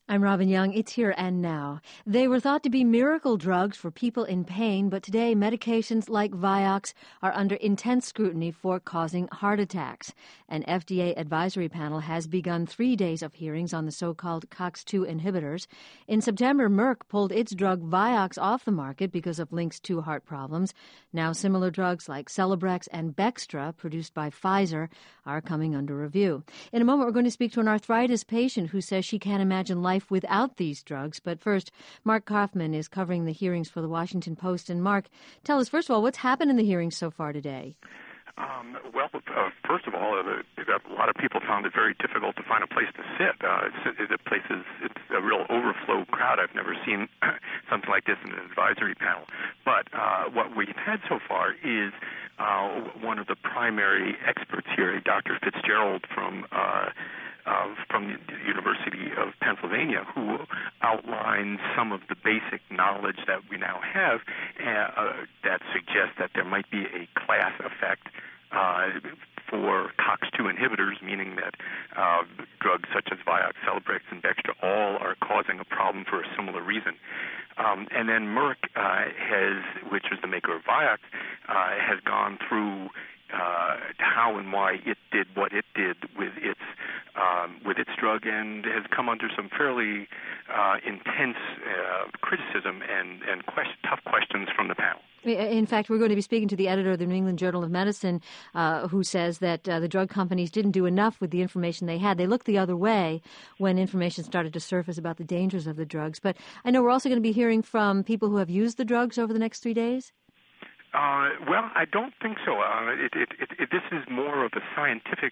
I'm Robin Young. It's Here and Now. They were thought to be miracle drugs for people in pain, but today medications like Vioxx are under intense scrutiny for causing heart attacks. An FDA advisory panel has begun 3 days of hearings on the so-called COX-2 inhibitors. In September, Merck pulled its drug Vioxx off the market because of links to heart problems. Now similar drugs like Celebrex and Bextra, produced by Pfizer, are coming under review. In a moment, we're going to speak to an arthritis patient who says she can't imagine life without these drugs. But first, Mark Kaufman is covering the hearings for the Washington Post. And Mark, tell us, first of all, what's happened in the hearings so far today? First of all, a lot of people found it very difficult to find a place to sit. It's a real overflow crowd. I've never seen something like this in an advisory panel. But what we've had so far is one of the primary experts here, Dr. Fitzgerald from the University of Pennsylvania, who outlines some of the basic knowledge that we now have that suggests that there might be a class effect for COX-2 inhibitors, meaning that drugs such as Vioxx, Celebrex, and Bextra all are causing a problem for a similar reason. And then Merck which is the maker of Vioxx, has gone through how and why it did what it did with its drug, and has come under some fairly intense criticism and tough questions from the panel. In fact, we're going to be speaking to the editor of the New England Journal of Medicine, who says that the drug companies didn't do enough with the information they had. They looked the other way when information started to surface about the dangers of the drugs. But I know we're also going to be hearing from people who have used the drugs over the next 3 days. Well, I don't think so. This is more of a scientific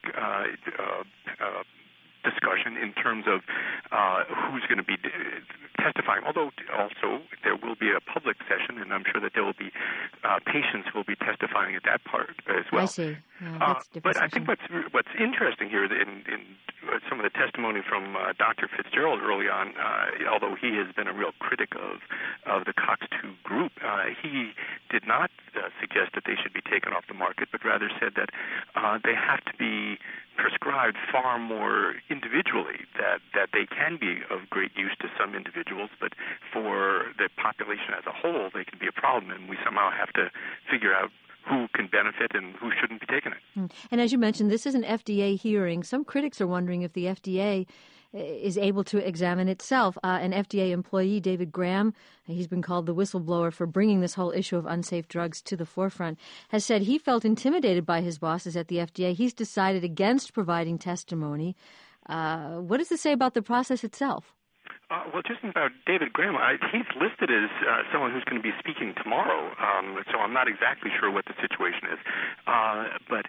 discussion in terms of who's going to be testifying, although also there will be a public session, and I'm sure that there will be patients who will be testifying at that part as well. I see. Yeah, but I think what's interesting here in some of the testimony from Dr. Fitzgerald early on, although he has been a real critic of the COX-2 group, he did not suggest that they should be taken off the market, but rather said that they have to be prescribed far more individually, that they can be of great use to some individuals, but for the population as a whole, they can be a problem, and we somehow have to figure out who can benefit and who shouldn't be taking it. And as you mentioned, this is an FDA hearing. Some critics are wondering if the FDA is able to examine itself. An FDA employee, David Graham, he's been called the whistleblower for bringing this whole issue of unsafe drugs to the forefront, has said he felt intimidated by his bosses at the FDA. He's decided against providing testimony. What does this say about the process itself? Well, just about David Graham, he's listed as someone who's going to be speaking tomorrow, so I'm not exactly sure what the situation is. But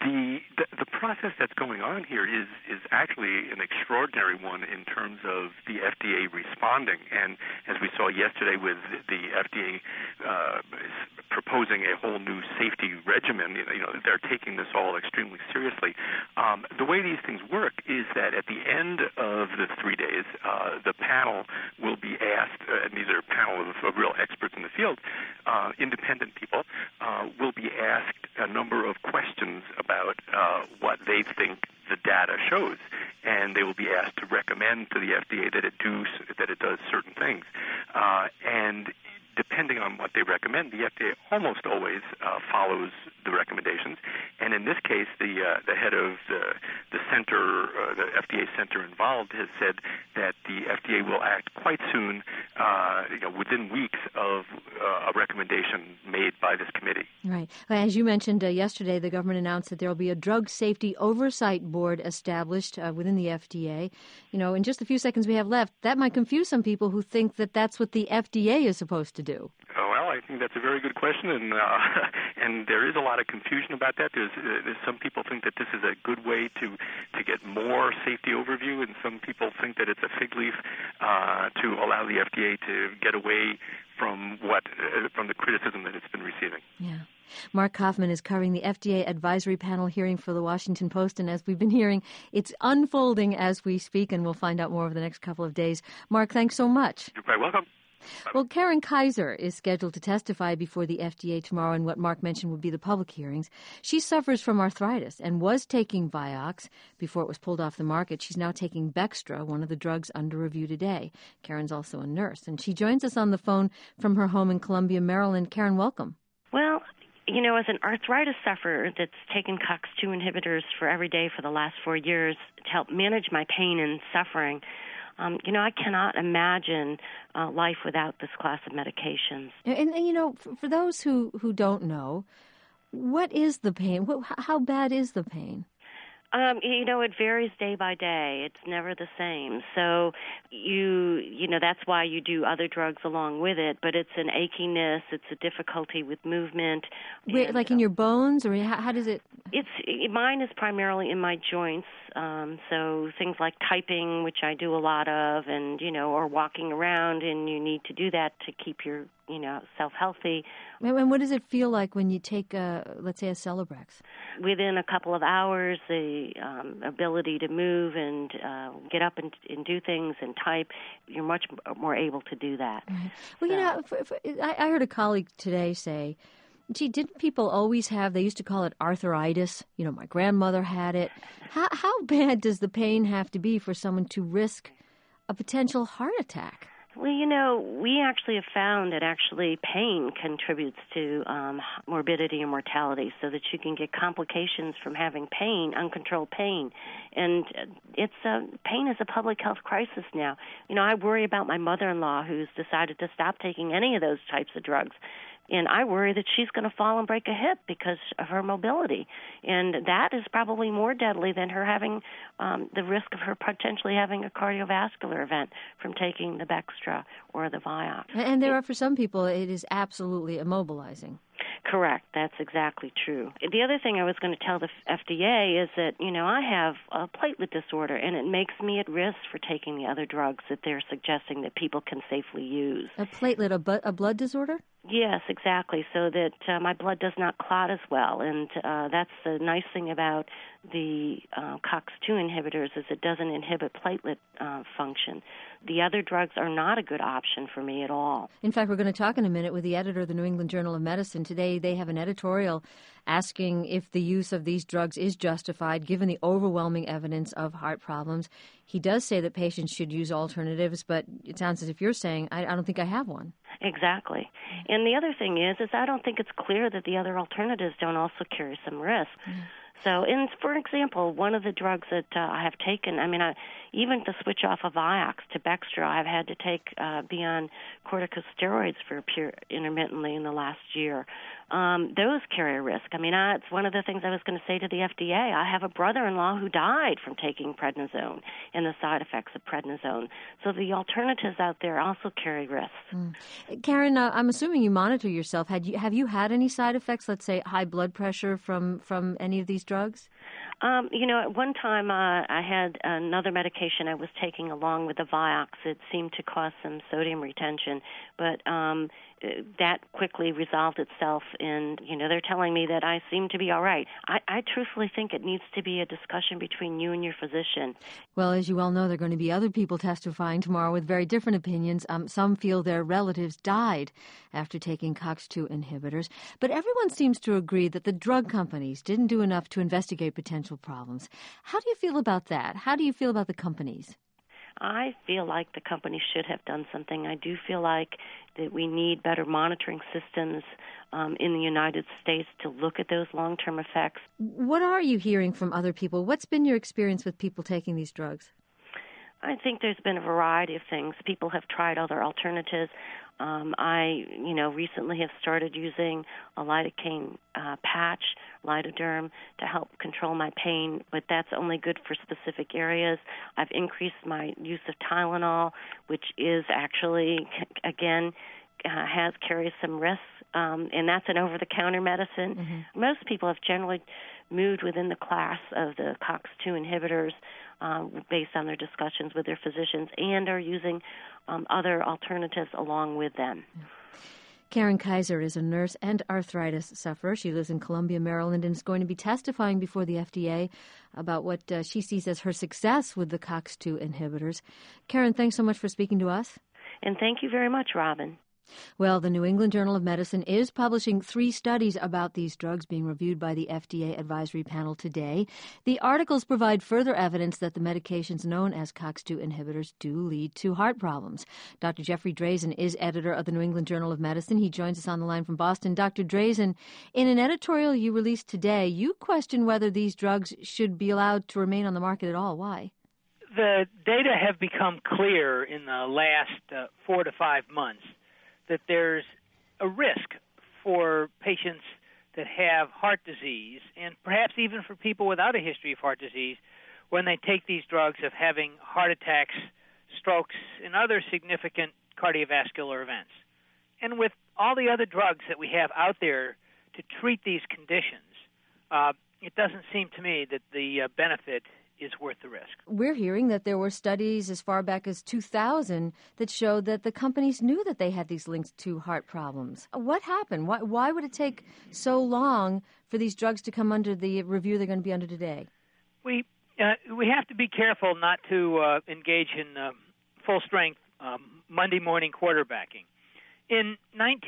the process that's going on here is actually an extraordinary one in terms of the FDA responding. And as we saw yesterday with the FDA proposing a whole new safety regimen, they're taking this all extremely seriously. The way these things work is that at the end of the 3 days, the panel will be asked, and these are a panel of real experts in the field, independent people, will be asked a number of questions about what they think the data shows, and they will be asked to recommend to the FDA that it does certain things. And depending on what they recommend, the FDA almost always follows the recommendations. And in this case, the head of the center, the FDA center involved, has said that the FDA will act quite soon, within weeks of a recommendation made by this committee. Right. As you mentioned yesterday, the government announced that there will be a drug safety oversight board established within the FDA. In just a few seconds we have left, that might confuse some people who think that that's what the FDA is supposed to do. Well, I think that's a very good question, and there is a lot of confusion about that. There's some people think that this is a good way to get more safety overview, and some people think that it's a fig leaf to allow the FDA to get away from the criticism that it's been receiving. Yeah. Mark Kaufman is covering the FDA advisory panel hearing for the Washington Post, and as we've been hearing, it's unfolding as we speak, and we'll find out more over the next couple of days. Mark, thanks so much. You're quite welcome. Well, Karen Kaiser is scheduled to testify before the FDA tomorrow in what Mark mentioned would be the public hearings. She suffers from arthritis and was taking Vioxx before it was pulled off the market. She's now taking Bextra, one of the drugs under review today. Karen's also a nurse, and she joins us on the phone from her home in Columbia, Maryland. Karen, welcome. Well, as an arthritis sufferer that's taken COX-2 inhibitors for every day for the last 4 years to help manage my pain and suffering, I cannot imagine life without this class of medications. And for those who don't know, what is the pain? How bad is the pain? It varies day by day. It's never the same. So that's why you do other drugs along with it. But it's an achiness. It's a difficulty with movement. Wait, like in your bones, or how does it? Mine is primarily in my joints. So things like typing, which I do a lot of, and or walking around, and you need to do that to keep your self healthy. And what does it feel like when you take, let's say, a Celebrex? Within a couple of hours, the ability to move and get up and do things and type, you're much more able to do that. Right. Well, I heard a colleague today say, gee, didn't people always have, they used to call it arthritis. My grandmother had it. How bad does the pain have to be for someone to risk a potential heart attack? Well, we actually have found that pain contributes to morbidity and mortality, so that you can get complications from having pain, uncontrolled pain. And pain is a public health crisis now. I worry about my mother-in-law who's decided to stop taking any of those types of drugs. And I worry that she's going to fall and break a hip because of her mobility. And that is probably more deadly than her having the risk of her potentially having a cardiovascular event from taking the Bextra or the Vioxx. And there are, for some people, it is absolutely immobilizing. Correct. That's exactly true. The other thing I was going to tell the FDA is that, I have a platelet disorder, and it makes me at risk for taking the other drugs that they're suggesting that people can safely use. A platelet, a blood disorder? Yes, exactly, so that my blood does not clot as well. And that's the nice thing about the COX-2 inhibitors is it doesn't inhibit platelet function. The other drugs are not a good option for me at all. In fact, we're going to talk in a minute with the editor of the New England Journal of Medicine. Today they have an editorial asking if the use of these drugs is justified given the overwhelming evidence of heart problems. He does say that patients should use alternatives, but it sounds as if you're saying, I don't think I have one. Exactly. And the other thing is I don't think it's clear that the other alternatives don't also carry some risk. So, for example, one of the drugs that I have taken, even to switch off of Vioxx to Bextra, I've had to be on corticosteroids intermittently in the last year. Those carry a risk. It's one of the things I was going to say to the FDA. I have a brother-in-law who died from taking prednisone and the side effects of prednisone. So the alternatives out there also carry risks. Karen, I'm assuming you monitor yourself. Have you had any side effects, let's say high blood pressure from any of these drugs? At one time I had another medication I was taking along with the Vioxx. It seemed to cause some sodium retention, but that quickly resolved itself, and they're telling me that I seem to be all right. I truthfully think it needs to be a discussion between you and your physician. Well, as you well know, there are going to be other people testifying tomorrow with very different opinions. Some feel their relatives died after taking COX-2 inhibitors, but everyone seems to agree that the drug companies didn't do enough to investigate potential problems. How do you feel about that? How do you feel about the companies? I feel like the company should have done something. I do feel like that we need better monitoring systems in the United States to look at those long-term effects. What are you hearing from other people? What's been your experience with people taking these drugs? I think there's been a variety of things. People have tried other alternatives. I recently have started using a lidocaine patch, Lidoderm, to help control my pain, but that's only good for specific areas. I've increased my use of Tylenol, which is actually, again, carries some risks, and that's an over-the-counter medicine. Mm-hmm. Most people have generally moved within the class of the COX-2 inhibitors based on their discussions with their physicians and are using other alternatives along with them. Karen Kaiser is a nurse and arthritis sufferer. She lives in Columbia, Maryland, and is going to be testifying before the FDA about what she sees as her success with the COX-2 inhibitors. Karen, thanks so much for speaking to us. And thank you very much, Robin. Well, the New England Journal of Medicine is publishing 3 studies about these drugs being reviewed by the FDA advisory panel today. The articles provide further evidence that the medications known as COX-2 inhibitors do lead to heart problems. Dr. Jeffrey Drazen is editor of the New England Journal of Medicine. He joins us on the line from Boston. Dr. Drazen, in an editorial you released today, you question whether these drugs should be allowed to remain on the market at all. Why? The data have become clear in the last 4 to 5 months that there's a risk for patients that have heart disease, and perhaps even for people without a history of heart disease, when they take these drugs, of having heart attacks, strokes, and other significant cardiovascular events. And with all the other drugs that we have out there to treat these conditions, it doesn't seem to me that the benefit is worth the risk. We're hearing that there were studies as far back as 2000 that showed that the companies knew that they had these links to heart problems. What happened? Why would it take so long for these drugs to come under the review they're going to be under today? We have to be careful not to engage in full-strength Monday morning quarterbacking. In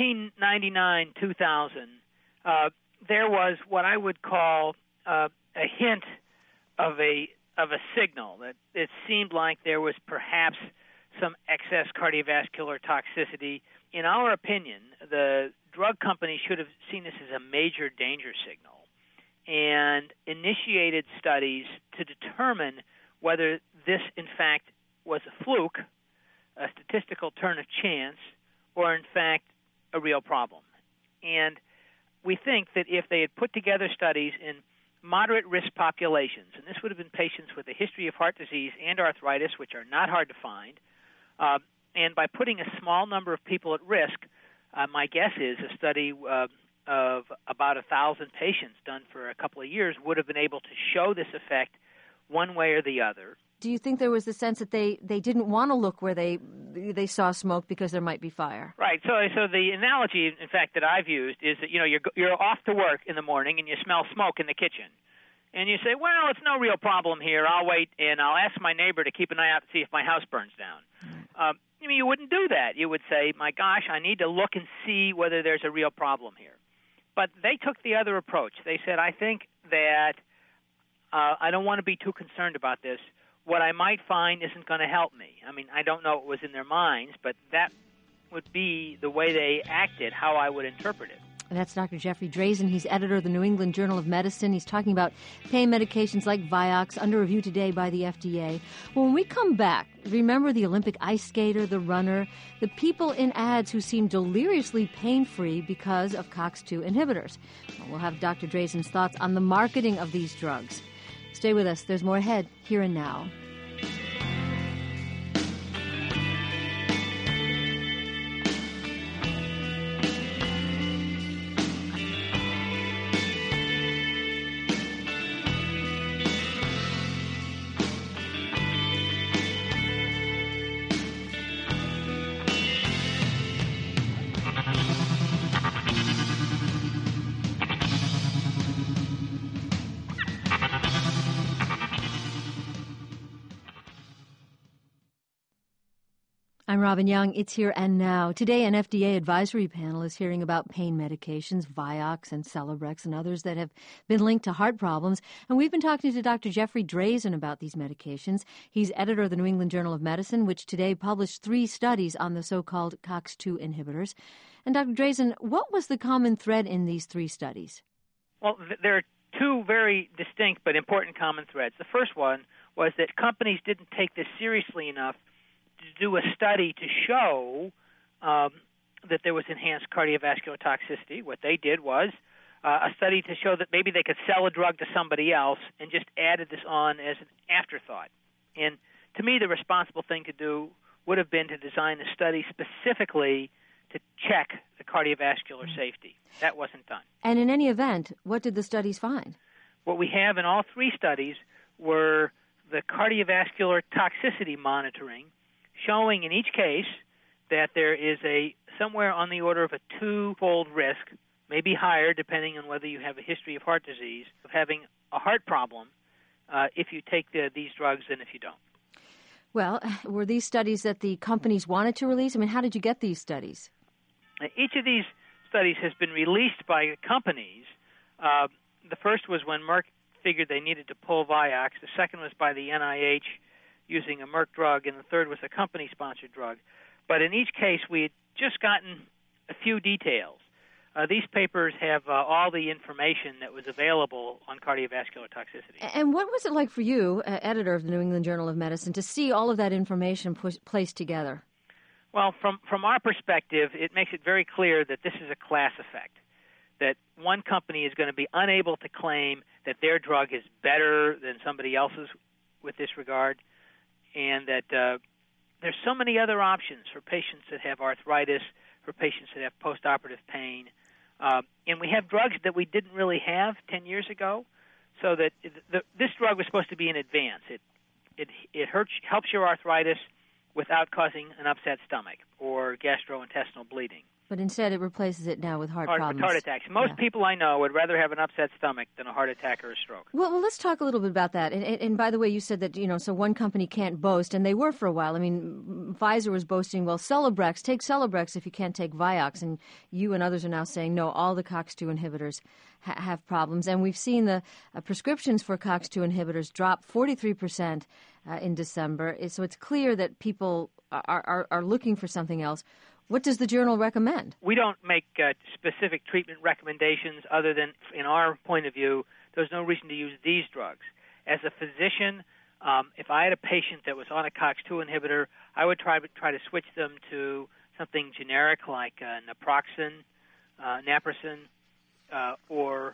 1999-2000, there was what I would call a hint of a signal that it seemed like there was perhaps some excess cardiovascular toxicity. In our opinion, the drug company should have seen this as a major danger signal and initiated studies to determine whether this, in fact, was a fluke, a statistical turn of chance, or, in fact, a real problem. And we think that if they had put together studies in moderate risk populations, and this would have been patients with a history of heart disease and arthritis, which are not hard to find, and by putting a small number of people at risk, my guess is a study of about 1,000 patients done for a couple of years would have been able to show this effect one way or the other. Do you think there was the sense that they didn't want to look where they saw smoke because there might be fire? Right. So the analogy, in fact, that I've used is that you're off to work in the morning and you smell smoke in the kitchen, and you say, well, it's no real problem here. I'll wait and I'll ask my neighbor to keep an eye out to see if my house burns down. You wouldn't do that. You would say, my gosh, I need to look and see whether there's a real problem here. But they took the other approach. They said, I think that I don't want to be too concerned about this. What I might find isn't going to help me. I mean, I don't know what was in their minds, but that would be the way they acted, how I would interpret it. And that's Dr. Jeffrey Drazen. He's editor of the New England Journal of Medicine. He's talking about pain medications like Vioxx under review today by the FDA. When we come back, remember the Olympic ice skater, the runner, the people in ads who seem deliriously pain-free because of COX-2 inhibitors. We'll have Dr. Drazen's thoughts on the marketing of these drugs. Stay with us. There's more ahead, here and now. I'm Robin Young. It's Here and Now. Today, an FDA advisory panel is hearing about pain medications, Vioxx and Celebrex and others that have been linked to heart problems. And we've been talking to Dr. Jeffrey Drazen about these medications. He's editor of the New England Journal of Medicine, which today published 3 studies on the so-called COX-2 inhibitors. And Dr. Drazen, what was the common thread in these 3 studies? Well, there are 2 very distinct but important common threads. The first one was that companies didn't take this seriously enough to do a study to show that there was enhanced cardiovascular toxicity. What they did was a study to show that maybe they could sell a drug to somebody else and just added this on as an afterthought. And to me, the responsible thing to do would have been to design a study specifically to check the cardiovascular safety. That wasn't done. And in any event, what did the studies find? What we have in all 3 studies were the cardiovascular toxicity monitoring, showing in each case that there is somewhere on the order of a 2-fold risk, maybe higher depending on whether you have a history of heart disease, of having a heart problem if you take these drugs than if you don't. Well, were these studies that the companies wanted to release? I mean, how did you get these studies? Each of these studies has been released by companies. The first was when Merck figured they needed to pull Vioxx. The second was by the NIH using a Merck drug, and the third was a company-sponsored drug. But in each case, we had just gotten a few details. These papers have all the information that was available on cardiovascular toxicity. And what was it like for you, editor of the New England Journal of Medicine, to see all of that information placed together? Well, from our perspective, it makes it very clear that this is a class effect, that one company is going to be unable to claim that their drug is better than somebody else's with this regard, and that there's so many other options for patients that have arthritis, for patients that have postoperative pain. And we have drugs that we didn't really have 10 years ago, so that this drug was supposed to be in advance. It helps your arthritis without causing an upset stomach or gastrointestinal bleeding. But instead it replaces it now with heart problems. With heart attacks. Most people I know would rather have an upset stomach than a heart attack or a stroke. Well, let's talk a little bit about that. And by the way, you said that, so one company can't boast, and they were for a while. I mean, Pfizer was boasting, well, Celebrex, take Celebrex if you can't take Vioxx. And you and others are now saying, no, all the COX-2 inhibitors have problems. And we've seen the prescriptions for COX-2 inhibitors drop 43% in December. So it's clear that people are looking for something else. What does the journal recommend? We don't make specific treatment recommendations other than, in our point of view, there's no reason to use these drugs. As a physician, if I had a patient that was on a COX-2 inhibitor, I would try to switch them to something generic like naproxen, naproxen, or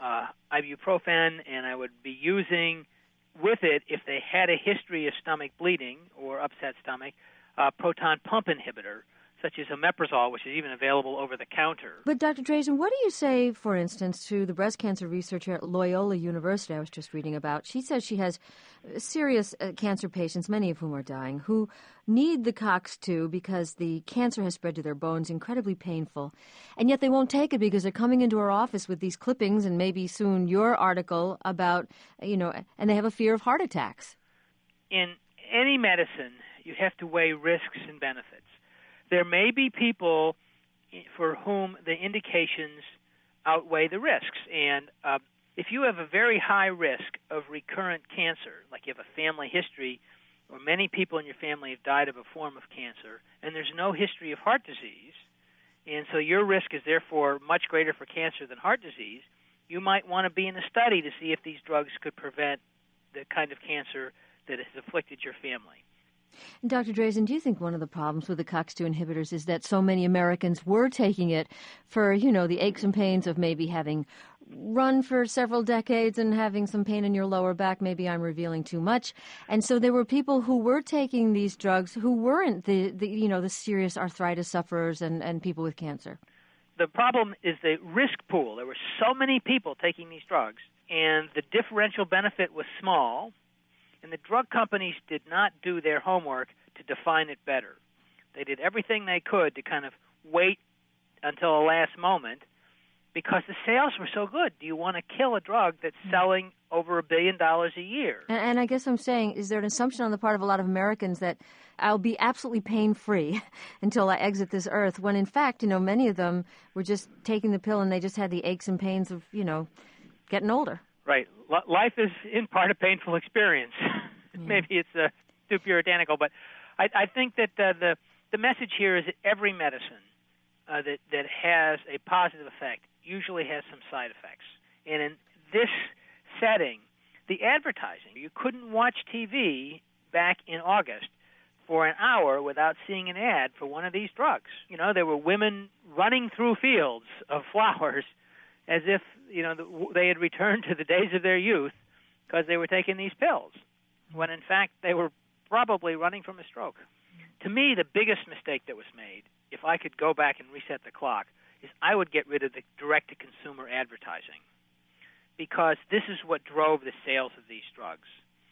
ibuprofen, and I would be using with it, if they had a history of stomach bleeding or upset stomach, proton pump inhibitor, such as omeprazole, which is even available over the counter. But Dr. Drazen, what do you say, for instance, to the breast cancer researcher at Loyola University I was just reading about? She says she has serious cancer patients, many of whom are dying, who need the COX-2 because the cancer has spread to their bones, incredibly painful, and yet they won't take it because they're coming into her office with these clippings and maybe soon your article about, and they have a fear of heart attacks. In any medicine, you have to weigh risks and benefits. There may be people for whom the indications outweigh the risks. And if you have a very high risk of recurrent cancer, like you have a family history, or many people in your family have died of a form of cancer, and there's no history of heart disease, and so your risk is therefore much greater for cancer than heart disease, you might want to be in a study to see if these drugs could prevent the kind of cancer that has afflicted your family. Dr. Drazen, do you think one of the problems with the COX-2 inhibitors is that so many Americans were taking it for, the aches and pains of maybe having run for several decades and having some pain in your lower back? Maybe I'm revealing too much. And so there were people who were taking these drugs who weren't the serious arthritis sufferers and people with cancer. The problem is the risk pool. There were so many people taking these drugs, and the differential benefit was small. And the drug companies did not do their homework to define it better. They did everything they could to kind of wait until the last moment because the sales were so good. Do you want to kill a drug that's selling over $1 billion a year? And I guess I'm saying, is there an assumption on the part of a lot of Americans that I'll be absolutely pain-free until I exit this earth, when in fact, many of them were just taking the pill and they just had the aches and pains of, getting older? Right. Life is in part a painful experience. Maybe it's too puritanical, but I think that the message here is that every medicine that has a positive effect usually has some side effects. And in this setting, the advertising, you couldn't watch TV back in August for an hour without seeing an ad for one of these drugs. There were women running through fields of flowers as if they had returned to the days of their youth because they were taking these pills, when in fact they were probably running from a stroke. To me, the biggest mistake that was made, if I could go back and reset the clock, is I would get rid of the direct-to-consumer advertising, because this is what drove the sales of these drugs.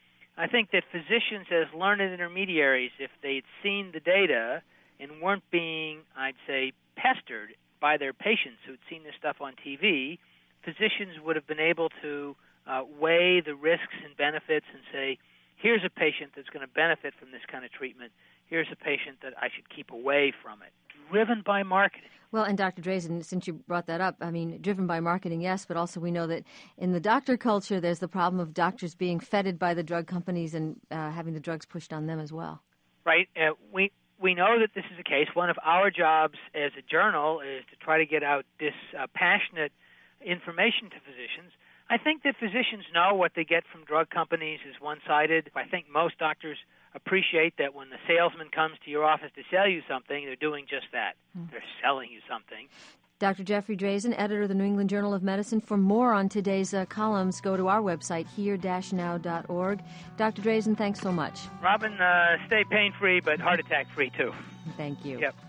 I think that physicians, as learned intermediaries, if they'd seen the data and weren't being, I'd say, pestered by their patients who'd seen this stuff on TV, physicians would have been able to weigh the risks and benefits and say, here's a patient that's going to benefit from this kind of treatment. Here's a patient that I should keep away from it. Driven by marketing. Well, and Dr. Drazen, since you brought that up, I mean, driven by marketing, yes, but also we know that in the doctor culture, there's the problem of doctors being feted by the drug companies and having the drugs pushed on them as well. Right. We know that this is the case. One of our jobs as a journal is to try to get out this passionate information to physicians. I think that physicians know what they get from drug companies is one-sided. I think most doctors appreciate that when the salesman comes to your office to sell you something, they're doing just that. They're selling you something. Dr. Jeffrey Drazen, editor of the New England Journal of Medicine. For more on today's columns, go to our website, here-now.org. Dr. Drazen, thanks so much. Robin, stay pain-free, but heart attack-free, too. Thank you. Yep.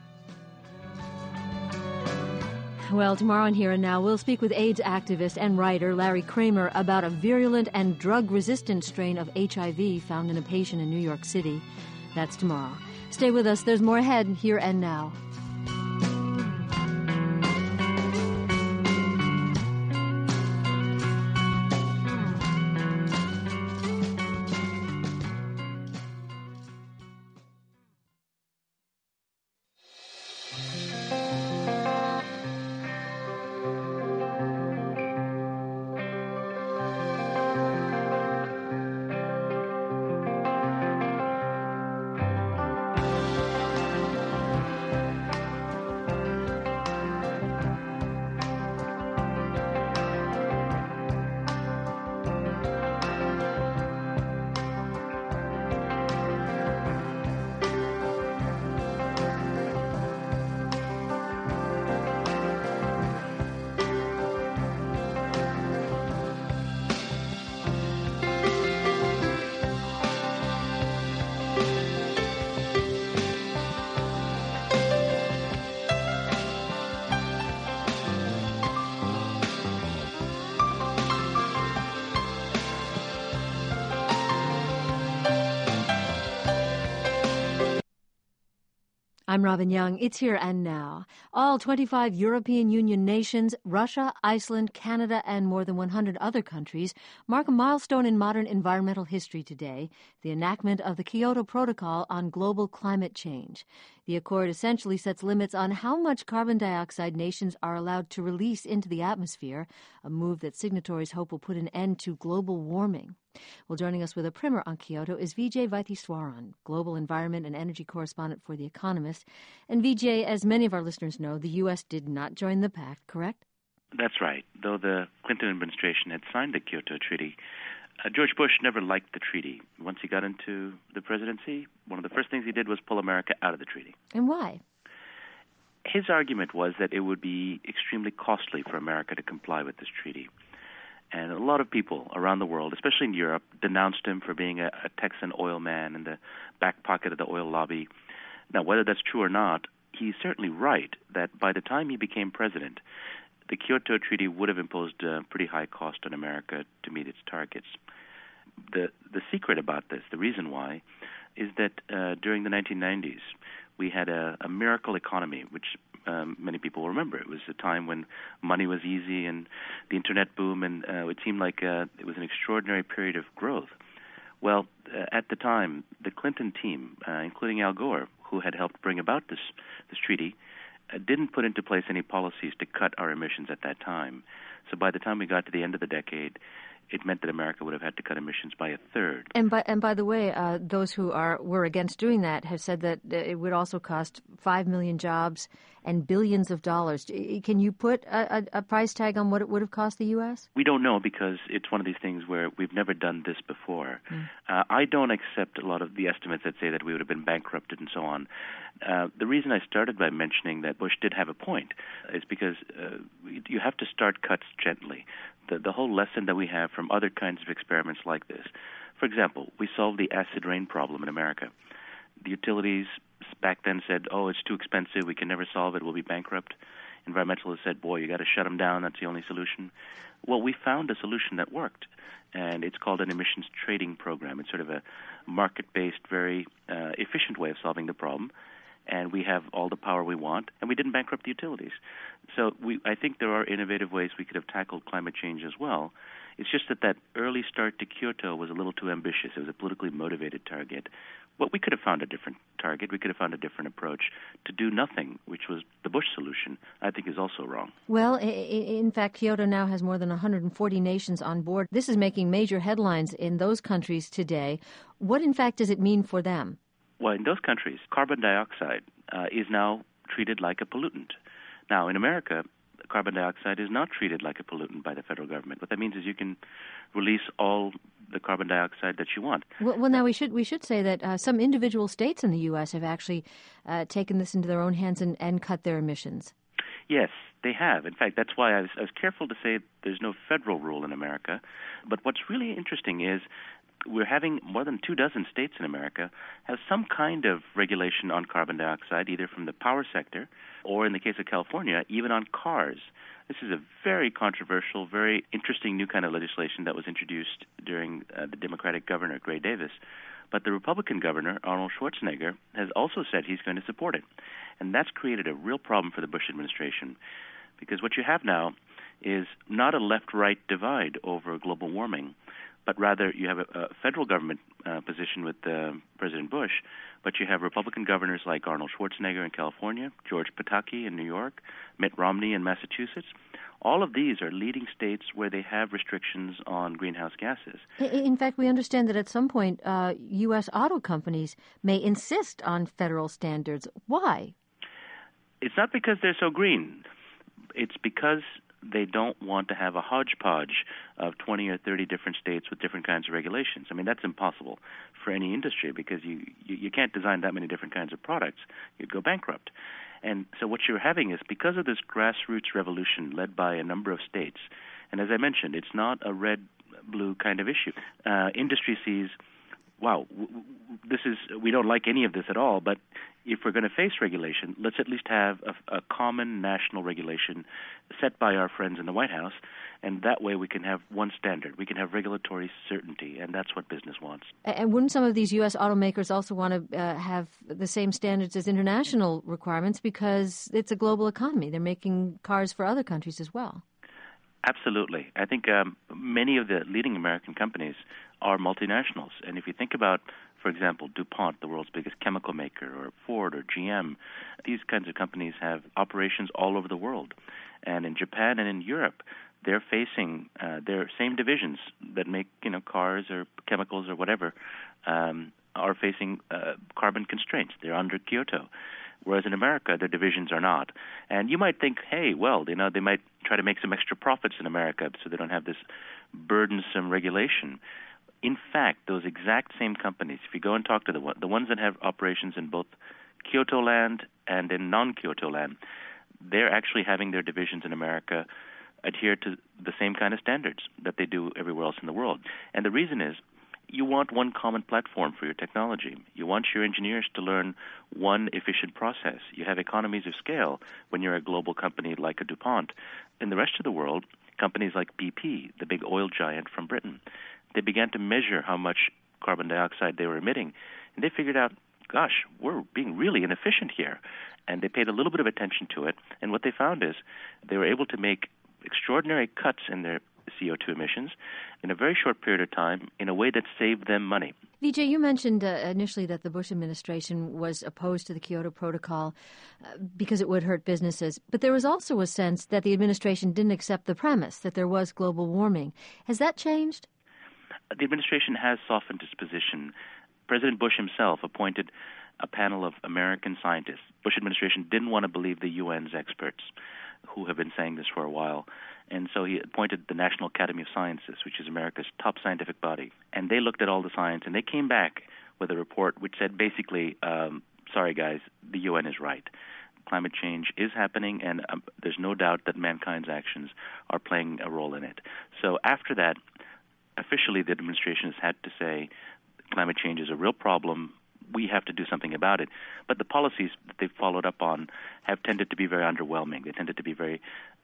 Well, tomorrow on Here and Now, we'll speak with AIDS activist and writer Larry Kramer about a virulent and drug-resistant strain of HIV found in a patient in New York City. That's tomorrow. Stay with us. There's more ahead, Here and Now. I'm Robin Young. It's Here and Now. All 25 European Union nations, Russia, Iceland, Canada, and more than 100 other countries mark a milestone in modern environmental history today, the enactment of the Kyoto Protocol on global climate change. The accord essentially sets limits on how much carbon dioxide nations are allowed to release into the atmosphere, a move that signatories hope will put an end to global warming. Well, joining us with a primer on Kyoto is Vijay Vaidheeswaran, global environment and energy correspondent for The Economist. And Vijay, as many of our listeners know, the U.S. did not join the pact, correct? That's right. Though the Clinton administration had signed the Kyoto Treaty, George Bush never liked the treaty. Once he got into the presidency, one of the first things he did was pull America out of the treaty. And why? His argument was that it would be extremely costly for America to comply with this treaty. And a lot of people around the world, especially in Europe, denounced him for being a Texan oil man in the back pocket of the oil lobby. Now, whether that's true or not, he's certainly right that by the time he became president, the Kyoto Treaty would have imposed a pretty high cost on America to meet its targets. The secret about this, the reason why, is that during the 1990s, we had a miracle economy, which many people will remember. It was a time when money was easy and the Internet boom, and it seemed like it was an extraordinary period of growth. Well, at the time, the Clinton team, including Al Gore, who had helped bring about this treaty, didn't put into place any policies to cut our emissions at that time. So by the time we got to the end of the decade, it meant that America would have had to cut emissions by a third. And by the way, those who were against doing that have said that it would also cost 5 million jobs and billions of dollars. Can you put a price tag on what it would have cost the U.S.? We don't know because it's one of these things where we've never done this before. I don't accept a lot of the estimates that say that we would have been bankrupted and so on. The reason I started by mentioning that Bush did have a point is because you have to start cuts gently. The whole lesson that we have from other kinds of experiments like this. For example, we solved the acid rain problem in America. The utilities back then said, oh, it's too expensive, we can never solve it, we'll be bankrupt. Environmentalists said, boy, you got to shut them down, that's the only solution. Well, we found a solution that worked, and it's called an emissions trading program. It's sort of a market-based, very efficient way of solving the problem. And we have all the power we want, and we didn't bankrupt the utilities. So I think there are innovative ways we could have tackled climate change as well It's just that early start to Kyoto was a little too ambitious. It was a politically motivated target. But we could have found a different target. We could have found a different approach. To do nothing, which was the Bush solution, I think is also wrong. Well, in fact, Kyoto now has more than 140 nations on board. This is making major headlines in those countries today. What, in fact, does it mean for them? Well, in those countries, carbon dioxide is now treated like a pollutant. Now, in America, carbon dioxide is not treated like a pollutant by the federal government. What that means is you can release all the carbon dioxide that you want. Well, now we should say that some individual states in the U.S. have actually taken this into their own hands and cut their emissions. Yes, they have. In fact, that's why I was careful to say there's no federal rule in America. But what's really interesting is we're having more than 24 states in America have some kind of regulation on carbon dioxide, either from the power sector or, in the case of California, even on cars. This is a very controversial, very interesting new kind of legislation that was introduced during the Democratic governor, Gray Davis. But the Republican governor, Arnold Schwarzenegger, has also said he's going to support it. And that's created a real problem for the Bush administration, because what you have now is not a left-right divide over global warming, but rather you have a federal government position with President Bush, but you have Republican governors like Arnold Schwarzenegger in California, George Pataki in New York, Mitt Romney in Massachusetts. All of these are leading states where they have restrictions on greenhouse gases. In fact, we understand that at some point, U.S. auto companies may insist on federal standards. Why? It's not because they're so green. It's because they don't want to have a hodgepodge of 20 or 30 different states with different kinds of regulations. I mean, that's impossible for any industry because you can't design that many different kinds of products. You'd go bankrupt. And so what you're having is, because of this grassroots revolution led by a number of states, and as I mentioned, it's not a red-blue kind of issue. Industry sees, wow, we don't like any of this at all, but if we're going to face regulation, let's at least have a common national regulation set by our friends in the White House, and that way we can have one standard. We can have regulatory certainty, and that's what business wants. And wouldn't some of these U.S. automakers also want to have the same standards as international requirements because it's a global economy? They're making cars for other countries as well. Absolutely. I think many of the leading American companies are multinationals. And if you think about, for example, DuPont, the world's biggest chemical maker, or Ford or GM, these kinds of companies have operations all over the world. And in Japan and in Europe, they're facing their same divisions that make cars or chemicals or whatever are facing carbon constraints. They're under Kyoto. Whereas in America, their divisions are not. And you might think, hey, well, they might try to make some extra profits in America so they don't have this burdensome regulation. In fact, those exact same companies, if you go and talk to the ones that have operations in both Kyoto land and in non-Kyoto land, they're actually having their divisions in America adhere to the same kind of standards that they do everywhere else in the world. And the reason is, you want one common platform for your technology. You want your engineers to learn one efficient process. You have economies of scale when you're a global company like a DuPont. In the rest of the world, companies like BP, the big oil giant from Britain, they began to measure how much carbon dioxide they were emitting. And they figured out, gosh, we're being really inefficient here. And they paid a little bit of attention to it. And what they found is they were able to make extraordinary cuts in their CO2 emissions in a very short period of time in a way that saved them money. Vijay, you mentioned initially that the Bush administration was opposed to the Kyoto Protocol because it would hurt businesses. But there was also a sense that the administration didn't accept the premise that there was global warming. Has that changed? The administration has softened its position. President Bush himself appointed a panel of American scientists. Bush administration didn't want to believe the UN's experts, who have been saying this for a while. And so he appointed the National Academy of Sciences, which is America's top scientific body. And they looked at all the science, and they came back with a report which said basically, sorry guys, the UN is right. Climate change is happening, and there's no doubt that mankind's actions are playing a role in it. So after that, officially the administration has had to say climate change is a real problem. We have to do something about it. But the policies that they've followed up on have tended to be very underwhelming. They tended to be very,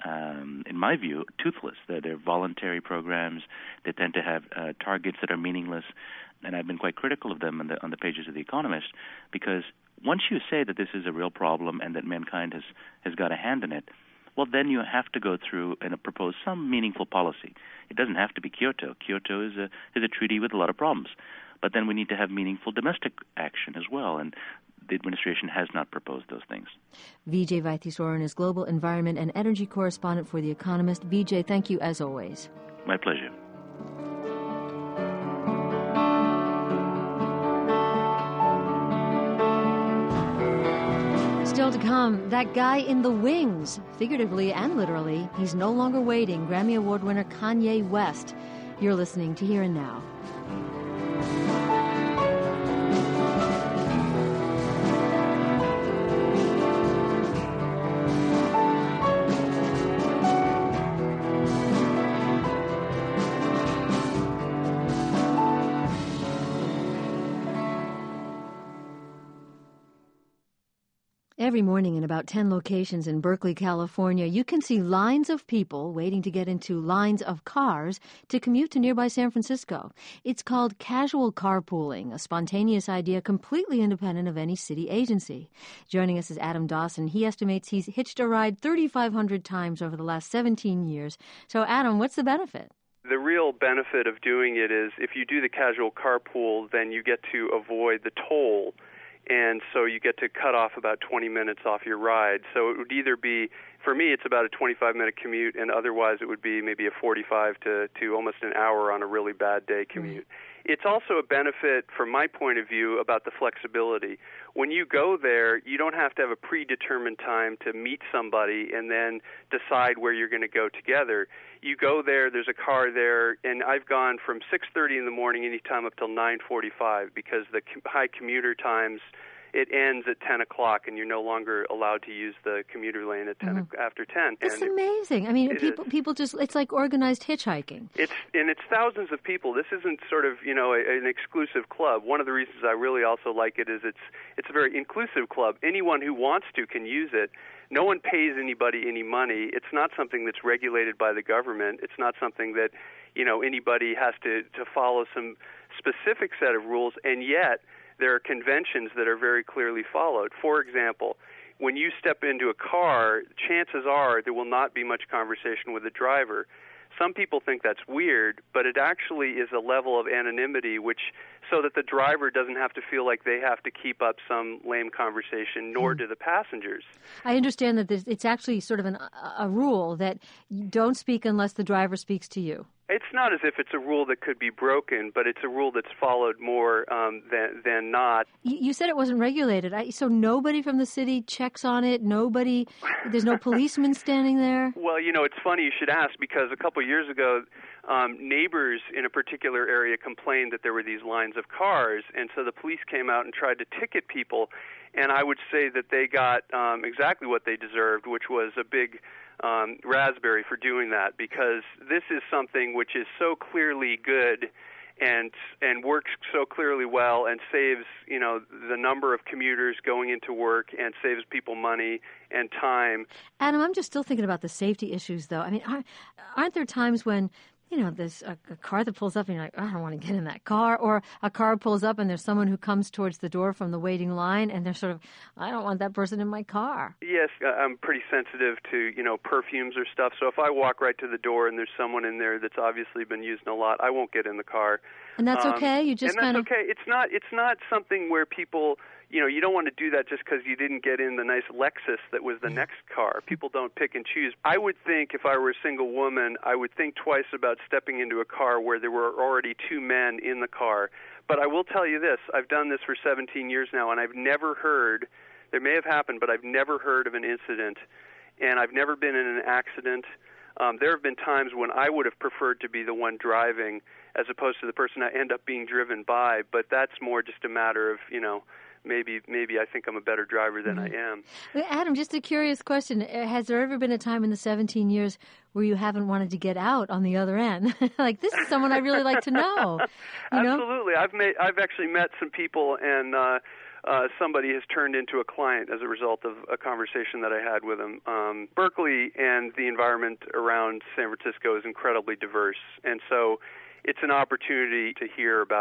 in my view, toothless. They're voluntary programs. They tend to have targets that are meaningless. And I've been quite critical of them on the pages of The Economist, because once you say that this is a real problem and that mankind has got a hand in it, well, then you have to go through and propose some meaningful policy. It doesn't have to be Kyoto. Kyoto is a treaty with a lot of problems. But then we need to have meaningful domestic action as well, and the administration has not proposed those things. Vijay Vaithiswaran is Global Environment and Energy Correspondent for The Economist. Vijay, thank you as always. My pleasure. Still to come, that guy in the wings, figuratively and literally. He's no longer waiting. Grammy Award winner Kanye West. You're listening to Here and Now. Every morning in about 10 locations in Berkeley, California, you can see lines of people waiting to get into lines of cars to commute to nearby San Francisco. It's called casual carpooling, a spontaneous idea completely independent of any city agency. Joining us is Adam Dawson. He estimates he's hitched a ride 3,500 times over the last 17 years. So, Adam, what's the benefit? The real benefit of doing it is if you do the casual carpool, then you get to avoid the toll. And so you get to cut off about 20 minutes off your ride. So it would either be, for me, it's about a 25-minute commute, and otherwise it would be maybe a 45 to almost an hour on a really bad day commute. It's also a benefit, from my point of view, about the flexibility. When you go there, you don't have to have a predetermined time to meet somebody and then decide where you're going to go together. You go there, there's a car there, and I've gone from 6:30 in the morning anytime up till 9:45 because the high commuter times, it ends at 10 o'clock, and you're no longer allowed to use the commuter lane at 10 after 10. It's amazing. I mean, people just, it's like organized hitchhiking. It's thousands of people. This isn't sort of, an exclusive club. One of the reasons I really also like it is it's a very inclusive club. Anyone who wants to can use it. No one pays anybody any money. It's not something that's regulated by the government. It's not something that, anybody has to follow some specific set of rules, and yet there are conventions that are very clearly followed. For example, when you step into a car, chances are there will not be much conversation with the driver. Some people think that's weird, but it actually is a level of anonymity so that the driver doesn't have to feel like they have to keep up some lame conversation, nor do the passengers. I understand that it's actually sort of a rule that you don't speak unless the driver speaks to you. It's not as if it's a rule that could be broken, but it's a rule that's followed more than not. You said it wasn't regulated, so nobody from the city checks on it? There's no policeman standing there? Well, it's funny you should ask, because a couple of years ago, neighbors in a particular area complained that there were these lines of cars, and so the police came out and tried to ticket people, and I would say that they got exactly what they deserved, which was a big raspberry for doing that, because this is something which is so clearly good and works so clearly well and saves, the number of commuters going into work and saves people money and time. Adam, I'm just still thinking about the safety issues, though. I mean, aren't there times when there's a car that pulls up and you're like, I don't want to get in that car, or a car pulls up and there's someone who comes towards the door from the waiting line and they're sort of, I don't want that person in my car. Yes, I'm pretty sensitive to, perfumes or stuff. So if I walk right to the door and there's someone in there that's obviously been using a lot, I won't get in the car. And that's okay? You just kind of... okay. It's not something where people... you don't want to do that just because you didn't get in the nice Lexus that was the next car. People don't pick and choose. I would think if I were a single woman, I would think twice about stepping into a car where there were already two men in the car. But I will tell you this. I've done this for 17 years now, and I've never heard, there may have happened, but I've never heard of an incident, and I've never been in an accident. There have been times when I would have preferred to be the one driving as opposed to the person I end up being driven by, but that's more just a matter of, maybe I think I'm a better driver than I am. Adam, just a curious question. Has there ever been a time in the 17 years where you haven't wanted to get out on the other end? Like, this is someone I'd really like to know. Absolutely. I've actually met some people, and somebody has turned into a client as a result of a conversation that I had with them. Berkeley and the environment around San Francisco is incredibly diverse, and so it's an opportunity to hear about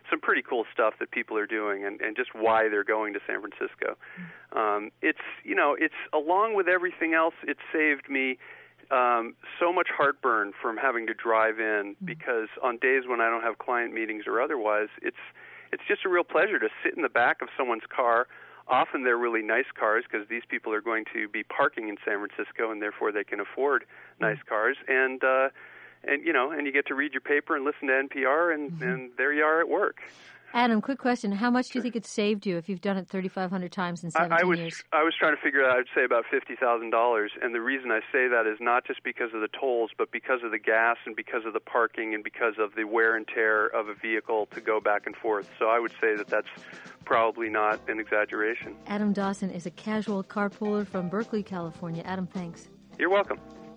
some pretty cool stuff that people are doing, and just why they're going to San Francisco. It's along with everything else, it saved me so much heartburn from having to drive in, because on days when I don't have client meetings or otherwise, it's just a real pleasure to sit in the back of someone's car. Often they're really nice cars, because these people are going to be parking in San Francisco, and therefore they can afford nice cars. And you get to read your paper and listen to NPR, and there you are at work. Adam, quick question. How much do you think it saved you if you've done it 3,500 times in 17 years? I was trying to figure out, I'd say about $50,000. And the reason I say that is not just because of the tolls, but because of the gas and because of the parking and because of the wear and tear of a vehicle to go back and forth. So I would say that that's probably not an exaggeration. Adam Dawson is a casual carpooler from Berkeley, California. Adam, thanks. You're welcome.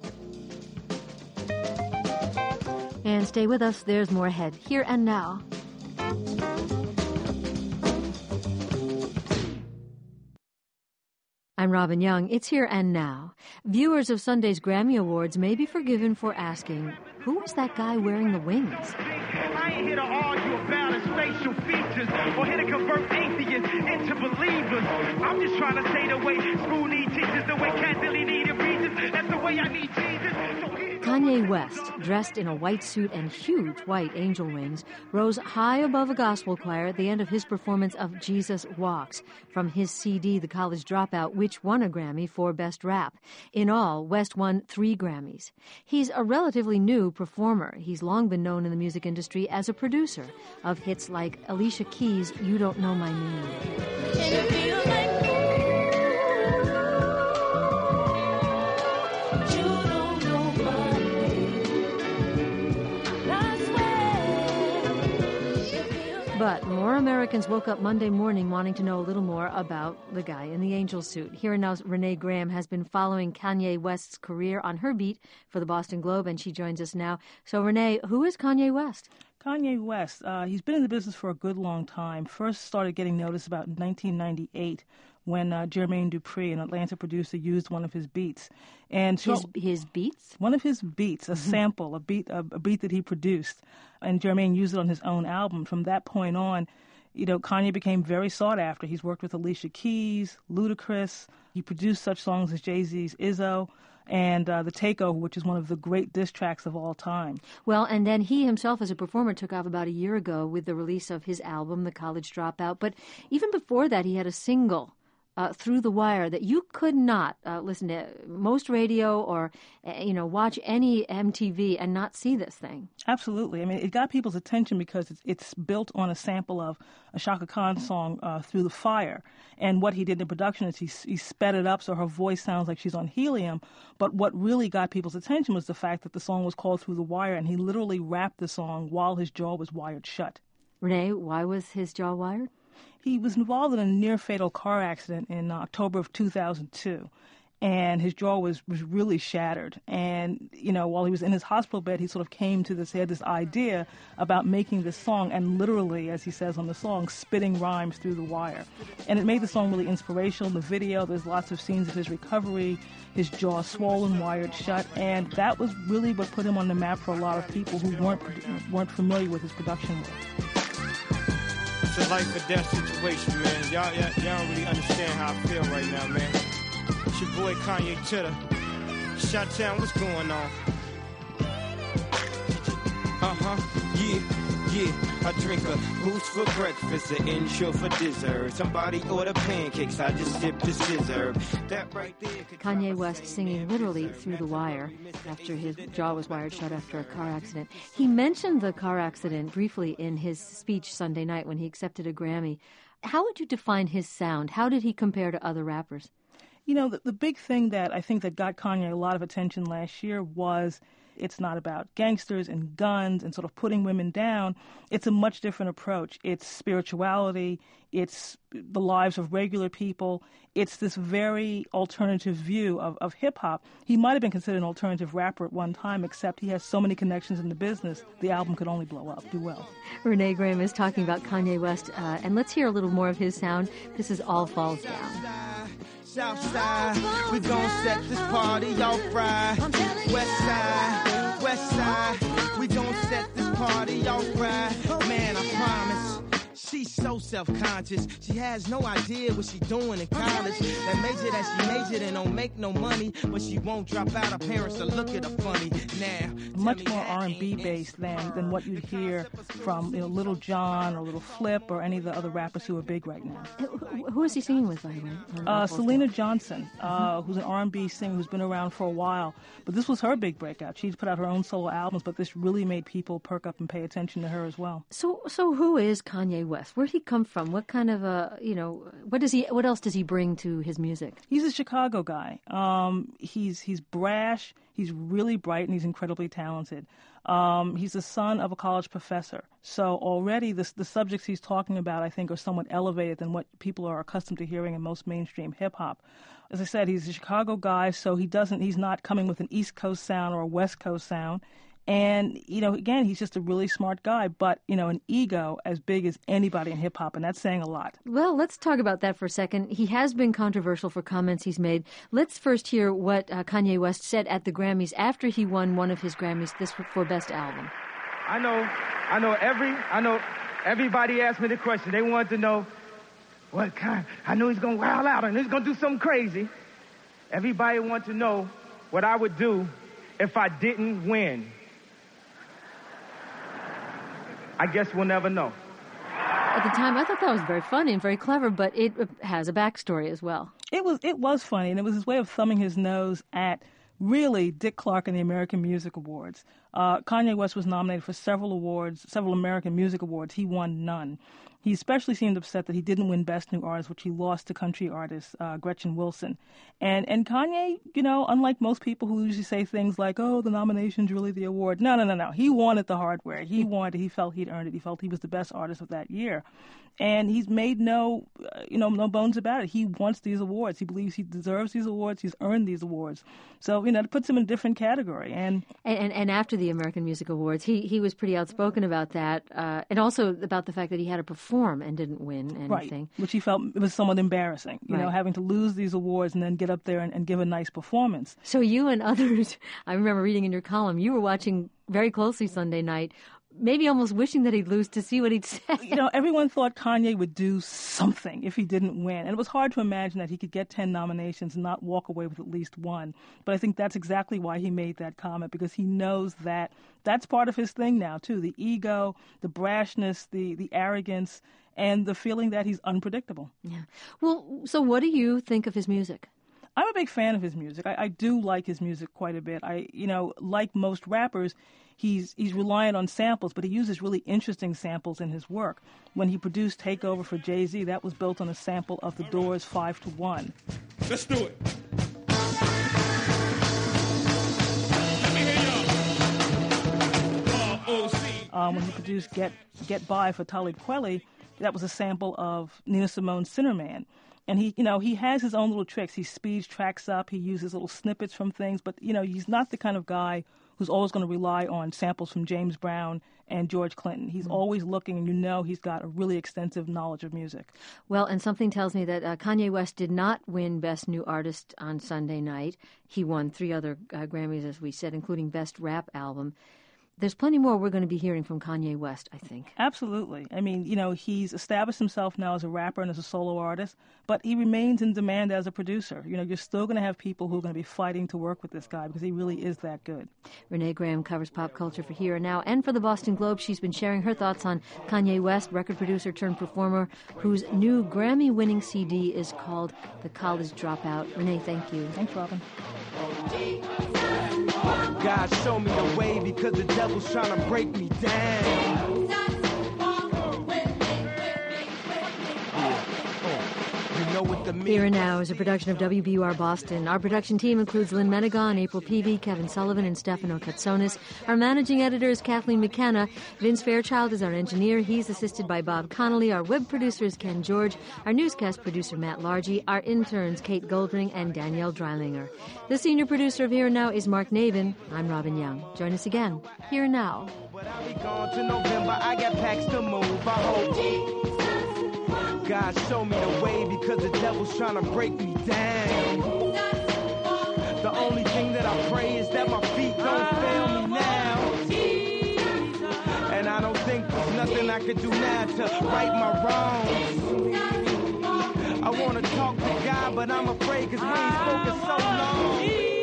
And stay with us. There's more ahead. Here and Now. I'm Robin Young. It's Here and Now. Viewers of Sunday's Grammy Awards may be forgiven for asking, who was that guy wearing the wings? I ain't here to argue about his facial features or here to convert atheists into believers. I'm just trying to say the way school needs teachers, the way Catholic needed preachers, that's the way I need Jesus. Kanye West, dressed in a white suit and huge white angel wings, rose high above a gospel choir at the end of his performance of Jesus Walks from his CD, The College Dropout, which won a Grammy for Best Rap. In all, West won 3 Grammys. He's a relatively new performer. He's long been known in the music industry as a producer of hits like Alicia Keys' You Don't Know My Name. But more Americans woke up Monday morning wanting to know a little more about the guy in the angel suit. Here and Now's Renee Graham has been following Kanye West's career on her beat for the Boston Globe, and she joins us now. So, Renee, who is Kanye West? Kanye West, he's been in the business for a good long time. First started getting noticed about in 1998 when Jermaine Dupri, an Atlanta producer, used one of his beats. And his beats? One of his beats, a sample, a beat that he produced. And Jermaine used it on his own album. From that point on, Kanye became very sought after. He's worked with Alicia Keys, Ludacris. He produced such songs as Jay-Z's Izzo and The Takeover, which is one of the great diss tracks of all time. Well, and then he himself as a performer took off about a year ago with the release of his album, The College Dropout. But even before that, he had a single, Through the Wire, that you could not listen to most radio or watch any MTV and not see this thing. Absolutely. I mean, it got people's attention because it's built on a sample of a Chaka Khan song, Through the Fire. And what he did in production is he sped it up so her voice sounds like she's on helium. But what really got people's attention was the fact that the song was called Through the Wire, and he literally rapped the song while his jaw was wired shut. Renee, why was his jaw wired? He was involved in a near-fatal car accident in October of 2002, and his jaw was really shattered. And, while he was in his hospital bed, he sort of came to he had this idea about making this song and literally, as he says on the song, spitting rhymes through the wire. And it made the song really inspirational. In the video, there's lots of scenes of his recovery, his jaw swollen, wired shut, and that was really what put him on the map for a lot of people who weren't familiar with his production work. It's a life or death situation, man. Y'all don't really understand how I feel right now, man. It's your boy Kanye Chitter. Shot-town, what's going on? Yeah. I drink a boost for breakfast, an intro for dessert. Somebody order pancakes, I just sip the scissor. That right there. Kanye West singing literally through the wire after his jaw was wired shut after a car accident. He mentioned the car accident briefly in his speech Sunday night when he accepted a Grammy. How would you define his sound? How did he compare to other rappers? The big thing that I think that got Kanye a lot of attention last year was it's not about gangsters and guns and sort of putting women down. It's a much different approach. It's spirituality. It's the lives of regular people. It's this very alternative view of hip-hop. He might have been considered an alternative rapper at one time, except he has so many connections in the business, the album could only blow up, do well. Renee Graham is talking about Kanye West, and let's hear a little more of his sound. This is All Falls Down. Southside, we gon' set this party off right. Westside, we gon' set this party off right. Man, I promise. She's so self-conscious. She has no idea what she's doing in college. That major that she majored in don't make no money, but she won't drop out. Her parents will look at her funny. Now, much more R&B based than what you'd hear from Little John or Little Flip or any of the other rappers who are big right now. Who is he singing with, by the way? Selena Johnson, who's an R&B singer who's been around for a while. But this was her big breakout. She's put out her own solo albums, but this really made people perk up and pay attention to her as well. So who is Kanye West? Where'd he come from? What kind of what else does he bring to his music? He's a Chicago guy. He's brash, he's really bright, and he's incredibly talented. He's the son of a college professor. So already the subjects he's talking about, I think, are somewhat elevated than what people are accustomed to hearing in most mainstream hip-hop. As I said, he's a Chicago guy, so he's not coming with an East Coast sound or a West Coast sound. And, again, he's just a really smart guy, but, an ego as big as anybody in hip-hop, and that's saying a lot. Well, let's talk about that for a second. He has been controversial for comments he's made. Let's first hear what Kanye West said at the Grammys after he won one of his Grammys, this for Best Album. I know everybody asked me the question. They wanted to know what kind. I know he's going to wild out and he's going to do something crazy. Everybody wanted to know what I would do if I didn't win. I guess we'll never know. At the time, I thought that was very funny and very clever, but it has a backstory as well. It was funny, and it was his way of thumbing his nose at, really, Dick Clark and the American Music Awards. Kanye West was nominated for several American Music Awards. He won none. He especially seemed upset that he didn't win Best New Artist, which he lost to country artist Gretchen Wilson. And Kanye, unlike most people who usually say things like, oh, the nomination's really the award. No. He wanted the hardware. He felt he'd earned it. He felt he was the best artist of that year. And he's made no bones about it. He wants these awards. He believes he deserves these awards. He's earned these awards. So, it puts him in a different category. And after the American Music Awards, he was pretty outspoken about that, and also about the fact that he had to perform and didn't win anything. Right, which he felt was somewhat embarrassing, having to lose these awards and then get up there and give a nice performance. So you and others, I remember reading in your column, you were watching very closely Sunday night, maybe almost wishing that he'd lose to see what he'd say. Everyone thought Kanye would do something if he didn't win. And it was hard to imagine that he could get 10 nominations and not walk away with at least one. But I think that's exactly why he made that comment, because he knows that that's part of his thing now, too. The ego, the brashness, the arrogance, and the feeling that he's unpredictable. Yeah. Well, so what do you think of his music? I'm a big fan of his music. I do like his music quite a bit. Like most rappers, he's reliant on samples, but he uses really interesting samples in his work. When he produced Takeover for Jay-Z, that was built on a sample of The Doors' 5 to 1. Let's do it. When he produced Get By for Talib Kweli, that was a sample of Nina Simone's Sinner Man. And he has his own little tricks. He speeds tracks up. He uses little snippets from things. But, he's not the kind of guy who's always going to rely on samples from James Brown and George Clinton. He's always looking, and he's got a really extensive knowledge of music. Well, and something tells me that Kanye West did not win Best New Artist on Sunday night. He won 3 other Grammys, as we said, including Best Rap Album. There's plenty more we're going to be hearing from Kanye West, I think. Absolutely. I mean, he's established himself now as a rapper and as a solo artist, but he remains in demand as a producer. You're still going to have people who are going to be fighting to work with this guy because he really is that good. Renee Graham covers pop culture for Here and Now and for the Boston Globe. She's been sharing her thoughts on Kanye West, record producer turned performer, whose new Grammy-winning CD is called The College Dropout. Renee, thank you. Thanks, Robin. God, show me the way because the devil's trying to break me down. Here and Now is a production of WBUR Boston. Our production team includes Lynn Menegon, April Peavy, Kevin Sullivan, and Stefano Katsonis. Our managing editor is Kathleen McKenna. Vince Fairchild is our engineer. He's assisted by Bob Connolly. Our web producer is Ken George. Our newscast producer, Matt Largy. Our interns, Kate Goldring and Danielle Dreilinger. The senior producer of Here and Now is Mark Nabin. I'm Robin Young. Join us again, Here and Now. But I'll be gone to November. I got packs to move. I hope. God, show me the way because the devil's trying to break me down. The only thing that I pray is that my feet don't fail me now. And I don't think there's nothing I can do now to right my wrongs. I want to talk to God, but I'm afraid because we ain't spoken so long.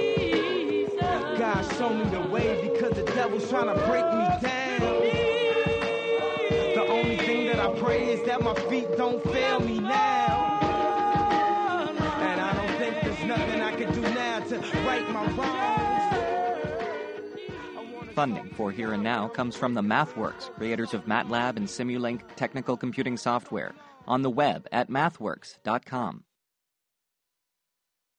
God, show me the way because the devil's trying to break me down. The only thing that I pray is that my feet don't fail me now. And I don't think there's nothing I can do now to right my wrongs. Funding for Here and Now comes from the MathWorks, creators of MATLAB and Simulink technical computing software, on the web at mathworks.com.